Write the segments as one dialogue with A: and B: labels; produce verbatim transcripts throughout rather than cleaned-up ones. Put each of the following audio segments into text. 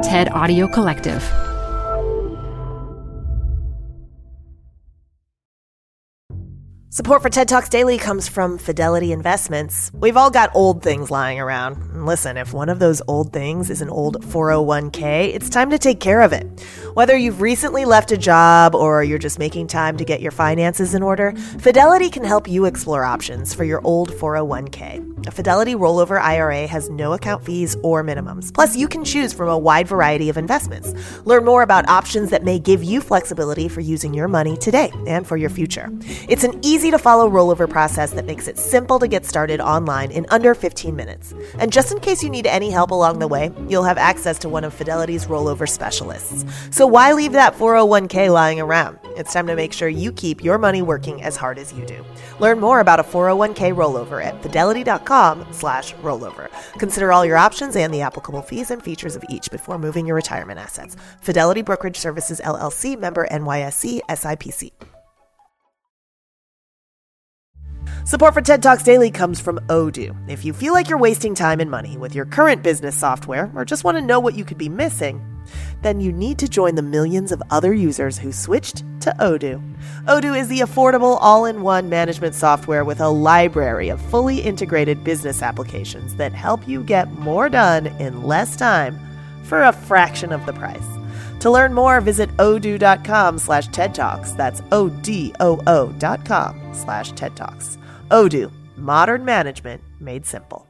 A: TED Audio Collective.
B: Support for TED Talks Daily comes from Fidelity Investments. We've all got old things lying around. And listen, if one of those old things is an old four oh one k, it's time to take care of it. Whether you've recently left a job or you're just making time to get your finances in order, Fidelity can help you explore options for your old four oh one k. A Fidelity rollover I R A has no account fees or minimums. Plus, you can choose from a wide variety of investments. Learn more about options that may give you flexibility for using your money today and for your future. It's an easy to follow rollover process that makes it simple to get started online in under fifteen minutes. And just in case you need any help along the way, you'll have access to one of Fidelity's rollover specialists. So why leave that four oh one k lying around? It's time to make sure you keep your money working as hard as you do. Learn more about a four oh one k rollover at fidelity.com slash rollover. Consider all your options and the applicable fees and features of each before moving your retirement assets. Fidelity Brokerage Services, L L C, member N Y S E, S I P C. Support for TED Talks Daily comes from Odoo. If you feel like you're wasting time and money with your current business software or just want to know what you could be missing, then you need to join the millions of other users who switched to Odoo. Odoo is the affordable all-in-one management software with a library of fully integrated business applications that help you get more done in less time for a fraction of the price. To learn more, visit odoo.com slash TED Talks. That's O-D-O-O dot com slash TED Talks. Odoo, modern management made simple.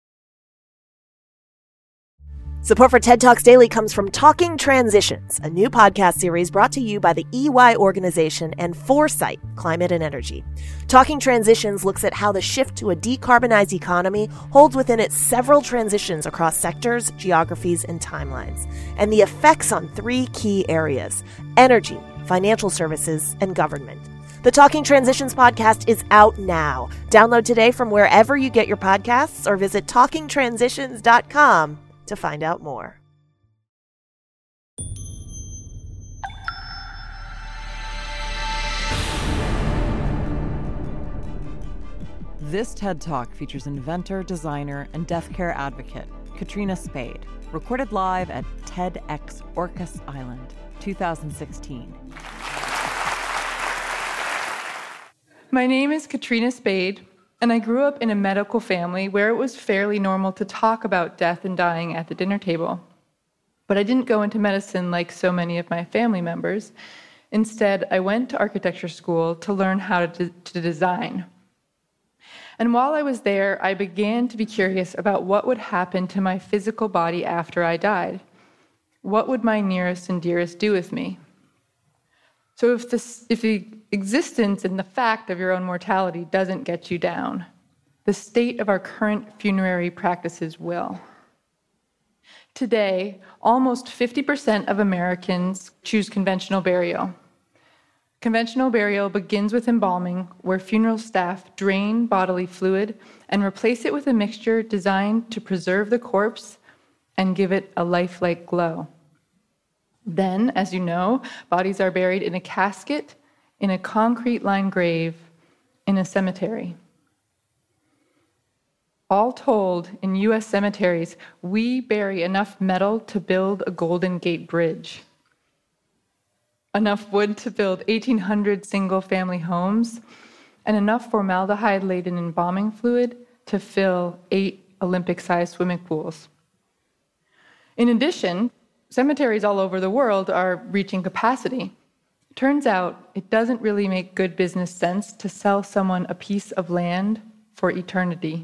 B: Support for TED Talks Daily comes from Talking Transitions, a new podcast series brought to you by the E Y organization and Foresight Climate and Energy. Talking Transitions looks at how the shift to a decarbonized economy holds within it several transitions across sectors, geographies, and timelines, and the effects on three key areas: energy, financial services, and government. The Talking Transitions podcast is out now. Download today from wherever you get your podcasts or visit talking transitions dot com to find out more.
C: This TED Talk features inventor, designer, and deaf care advocate Katrina Spade, recorded live at TEDx Orcas Island, two thousand sixteen.
D: My name is Katrina Spade, and I grew up in a medical family where it was fairly normal to talk about death and dying at the dinner table. But I didn't go into medicine like so many of my family members. Instead, I went to architecture school to learn how to, de- to design. And while I was there, I began to be curious about what would happen to my physical body after I died. What would my nearest and dearest do with me? So if, this, if the existence and the fact of your own mortality doesn't get you down, the state of our current funerary practices will. Today, almost fifty percent of Americans choose conventional burial. Conventional burial begins with embalming, where funeral staff drain bodily fluid and replace it with a mixture designed to preserve the corpse and give it a lifelike glow. Then, as you know, bodies are buried in a casket, in a concrete-lined grave, in a cemetery. All told, in U S cemeteries, we bury enough metal to build a Golden Gate Bridge, enough wood to build eighteen hundred single-family homes, and enough formaldehyde-laden embalming fluid to fill eight Olympic-sized swimming pools. In addition, cemeteries all over the world are reaching capacity. Turns out it doesn't really make good business sense to sell someone a piece of land for eternity.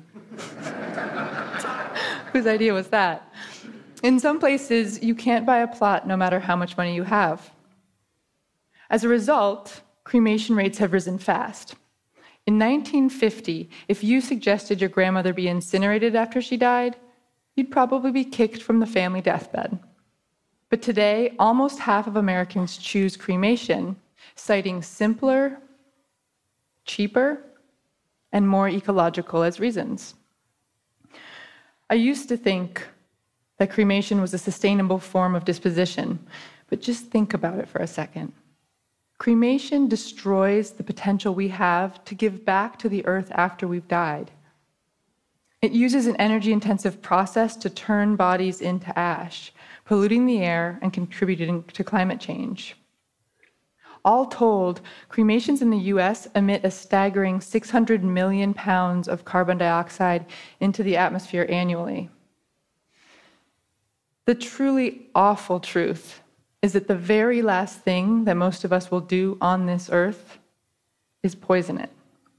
D: Whose idea was that? In some places, you can't buy a plot no matter how much money you have. As a result, cremation rates have risen fast. In nineteen fifty, if you suggested your grandmother be incinerated after she died, you'd probably be kicked from the family deathbed. But today, almost half of Americans choose cremation, citing simpler, cheaper, and more ecological as reasons. I used to think that cremation was a sustainable form of disposition, but just think about it for a second. Cremation destroys the potential we have to give back to the earth after we've died. It uses an energy-intensive process to turn bodies into ash, polluting the air and contributing to climate change. All told, cremations in the U S emit a staggering six hundred million pounds of carbon dioxide into the atmosphere annually. The truly awful truth is that the very last thing that most of us will do on this earth is poison it.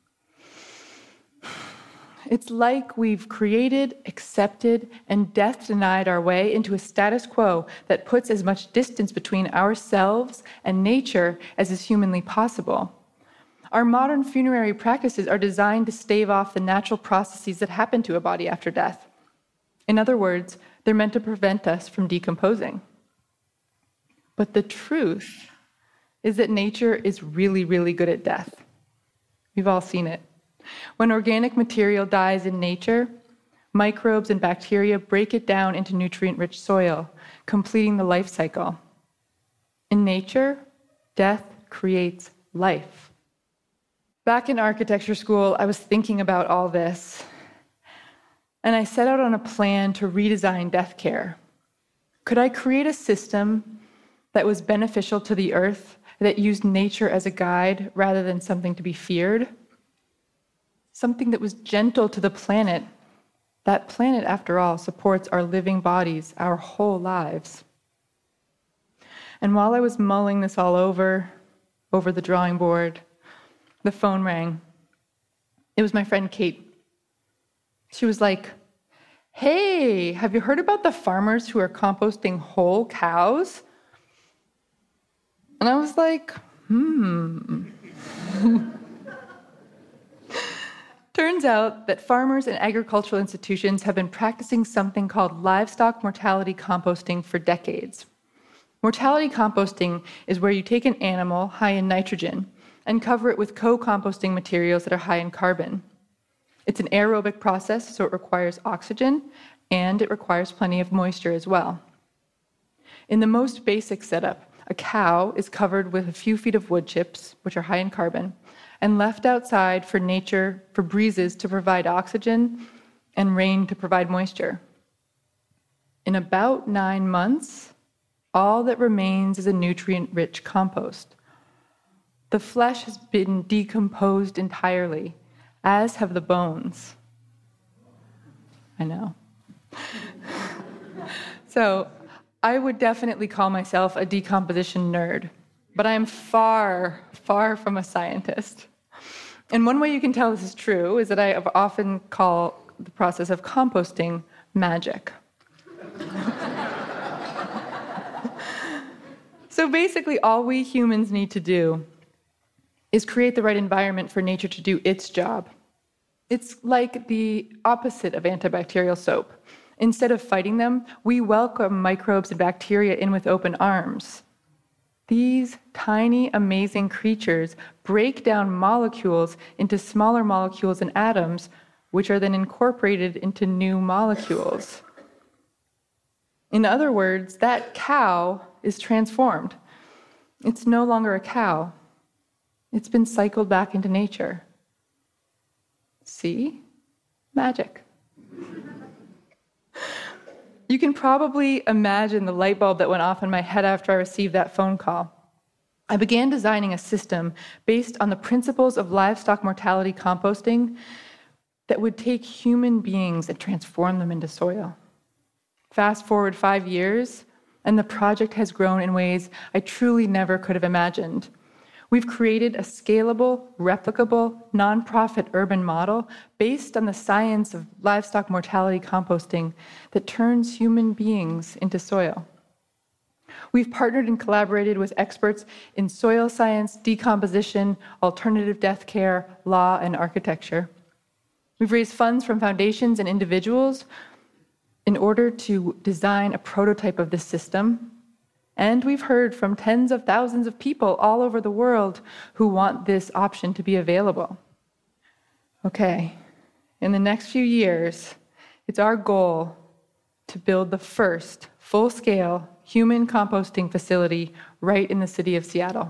D: It's like we've created, accepted, and death-denied our way into a status quo that puts as much distance between ourselves and nature as is humanly possible. Our modern funerary practices are designed to stave off the natural processes that happen to a body after death. In other words, they're meant to prevent us from decomposing. But the truth is that nature is really, really good at death. We've all seen it. When organic material dies in nature, microbes and bacteria break it down into nutrient-rich soil, completing the life cycle. In nature, death creates life. Back in architecture school, I was thinking about all this, and I set out on a plan to redesign death care. Could I create a system that was beneficial to the earth, that used nature as a guide rather than something to be feared? Something that was gentle to the planet. That planet, after all, supports our living bodies, our whole lives. And while I was mulling this all over, over the drawing board, the phone rang. It was my friend Kate. She was like, "Hey, have you heard about the farmers who are composting whole cows?" And I was like, hmm. Turns out that farmers and agricultural institutions have been practicing something called livestock mortality composting for decades. Mortality composting is where you take an animal high in nitrogen and cover it with co-composting materials that are high in carbon. It's an aerobic process, so it requires oxygen, and it requires plenty of moisture as well. In the most basic setup, a cow is covered with a few feet of wood chips, which are high in carbon, and left outside for nature, for breezes to provide oxygen and rain to provide moisture. In about nine months, all that remains is a nutrient-rich compost. The flesh has been decomposed entirely, as have the bones. I know. So, I would definitely call myself a decomposition nerd, but I am far, far from a scientist. And one way you can tell this is true is that I often call the process of composting magic. So basically, all we humans need to do is create the right environment for nature to do its job. It's like the opposite of antibacterial soap. Instead of fighting them, we welcome microbes and bacteria in with open arms. These tiny, amazing creatures break down molecules into smaller molecules and atoms, which are then incorporated into new molecules. In other words, that cow is transformed. It's no longer a cow. It's been cycled back into nature. See? Magic. You can probably imagine the light bulb that went off in my head after I received that phone call. I began designing a system based on the principles of livestock mortality composting that would take human beings and transform them into soil. Fast forward five years, and the project has grown in ways I truly never could have imagined. We've created a scalable, replicable, nonprofit urban model based on the science of livestock mortality composting that turns human beings into soil. We've partnered and collaborated with experts in soil science, decomposition, alternative death care, law, and architecture. We've raised funds from foundations and individuals in order to design a prototype of this system. And we've heard from tens of thousands of people all over the world who want this option to be available. Okay, in the next few years, it's our goal to build the first full-scale human composting facility right in the city of Seattle.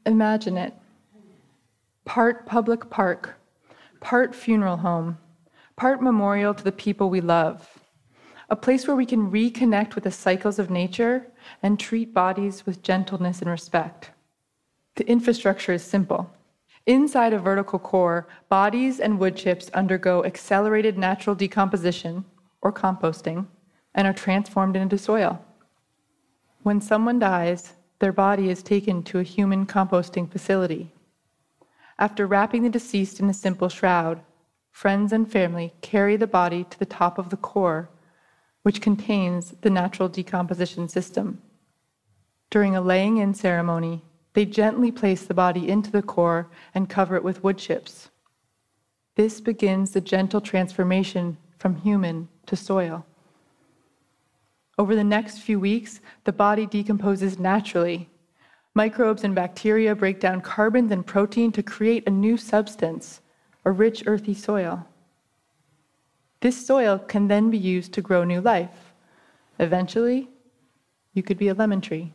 D: Imagine it. Part public park, part funeral home, part memorial to the people we love. A place where we can reconnect with the cycles of nature and treat bodies with gentleness and respect. The infrastructure is simple. Inside a vertical core, bodies and wood chips undergo accelerated natural decomposition, or composting, and are transformed into soil. When someone dies, their body is taken to a human composting facility. After wrapping the deceased in a simple shroud, friends and family carry the body to the top of the core, which contains the natural decomposition system. During a laying-in ceremony, they gently place the body into the core and cover it with wood chips. This begins the gentle transformation from human to soil. Over the next few weeks, the body decomposes naturally. Microbes and bacteria break down carbons and protein to create a new substance, a rich, earthy soil. This soil can then be used to grow new life. Eventually, you could be a lemon tree.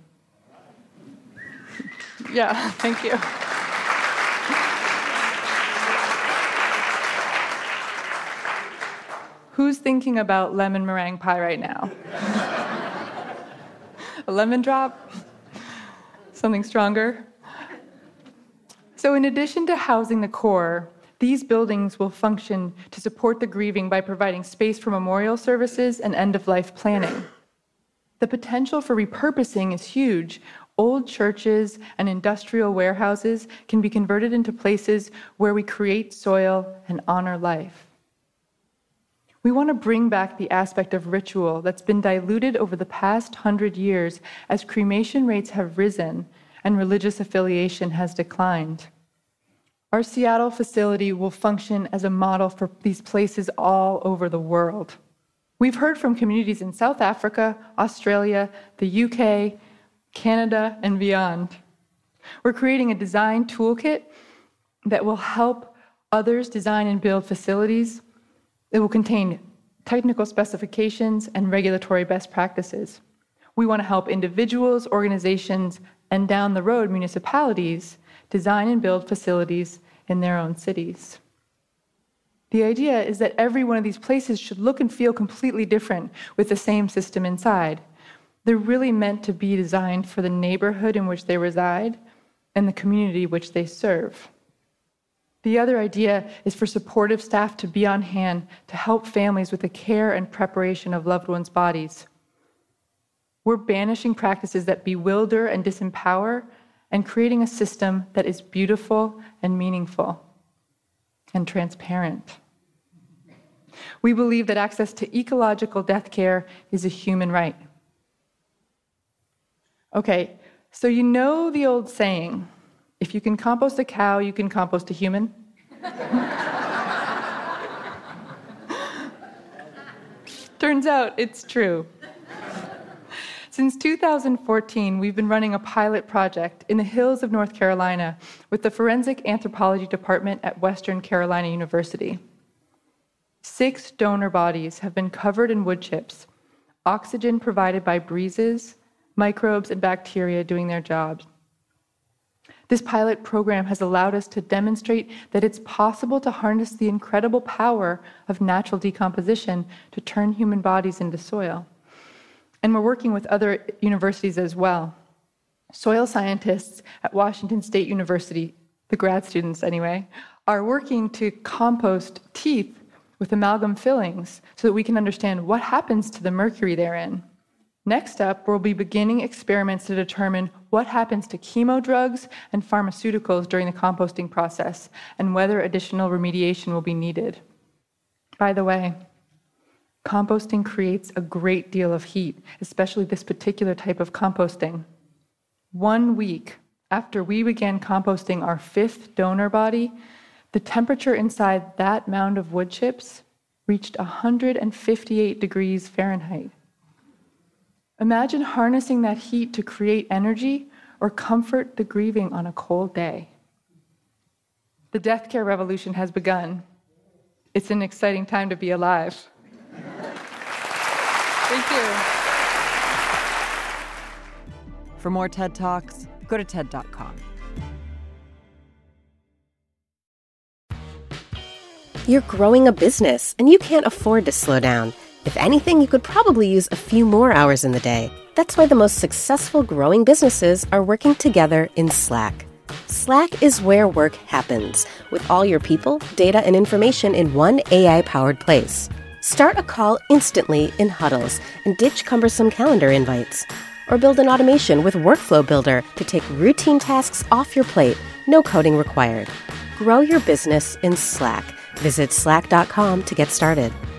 D: Yeah, thank you. Who's thinking about lemon meringue pie right now? A lemon drop? Something stronger? So in addition to housing the core, these buildings will function to support the grieving by providing space for memorial services and end-of-life planning. The potential for repurposing is huge. Old churches and industrial warehouses can be converted into places where we create soil and honor life. We want to bring back the aspect of ritual that's been diluted over the past hundred years as cremation rates have risen and religious affiliation has declined. Our Seattle facility will function as a model for these places all over the world. We've heard from communities in South Africa, Australia, the U K, Canada, and beyond. We're creating a design toolkit that will help others design and build facilities. It will contain technical specifications and regulatory best practices. We want to help individuals, organizations, and down the road, municipalities design and build facilities in their own cities. The idea is that every one of these places should look and feel completely different with the same system inside. They're really meant to be designed for the neighborhood in which they reside and the community which they serve. The other idea is for supportive staff to be on hand to help families with the care and preparation of loved ones' bodies. We're banishing practices that bewilder and disempower and creating a system that is beautiful and meaningful and transparent. We believe that access to ecological death care is a human right. Okay, so you know the old saying, if you can compost a cow, you can compost a human? Turns out it's true. Since two thousand fourteen, we've been running a pilot project in the hills of North Carolina with the Forensic Anthropology Department at Western Carolina University. Six donor bodies have been covered in wood chips, oxygen provided by breezes, microbes and bacteria doing their jobs. This pilot program has allowed us to demonstrate that it's possible to harness the incredible power of natural decomposition to turn human bodies into soil. And we're working with other universities as well. Soil scientists at Washington State University, the grad students anyway, are working to compost teeth with amalgam fillings so that we can understand what happens to the mercury therein. Next up, we'll be beginning experiments to determine what happens to chemo drugs and pharmaceuticals during the composting process and whether additional remediation will be needed. By the way, composting creates a great deal of heat, especially this particular type of composting. One week after we began composting our fifth donor body, the temperature inside that mound of wood chips reached one hundred fifty-eight degrees Fahrenheit. Imagine harnessing that heat to create energy or comfort the grieving on a cold day. The death care revolution has begun. It's an exciting time to be alive. Thank you.
C: For more TED Talks, go to TED dot com.
A: You're growing a business, and you can't afford to slow down. If anything, you could probably use a few more hours in the day. That's why the most successful growing businesses are working together in Slack. Slack is where work happens, with all your people, data, and information in one A I-powered place. Start a call instantly in huddles and ditch cumbersome calendar invites. Or build an automation with Workflow Builder to take routine tasks off your plate, no coding required. Grow your business in Slack. Visit slack dot com to get started.